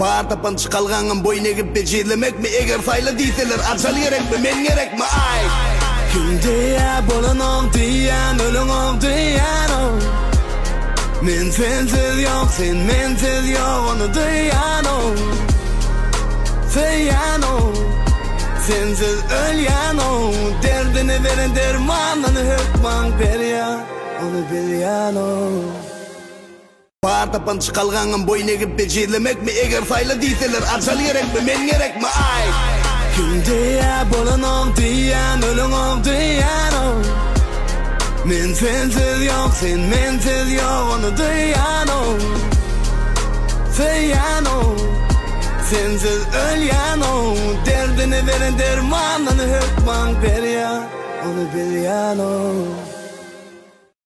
Bağır tapan çıkalganın boyun egip becerilemek mi? Eğer sayla değilseler arşal gerek mi? Men gerek mi? Ay kimdeye bulunum diyen ölümüm diyen o men sensiz yok sen mensiz yok onu diyen o Feyen o sensiz ölyen o derdini veren dermanını hükman berya onu bilyen o Bağır tapan çıkalganın boyun egip becerilemek mi? Eğer sayla değilseler arşal gerek mi? Men gerek mi? Ay kimdeye bulunum diyen ölümüm diyen o men sensiz yok sen mensiz yok onu diyen o Feyen o sensiz ölyen o derdini veren dermanını hükman berya onu bilyen o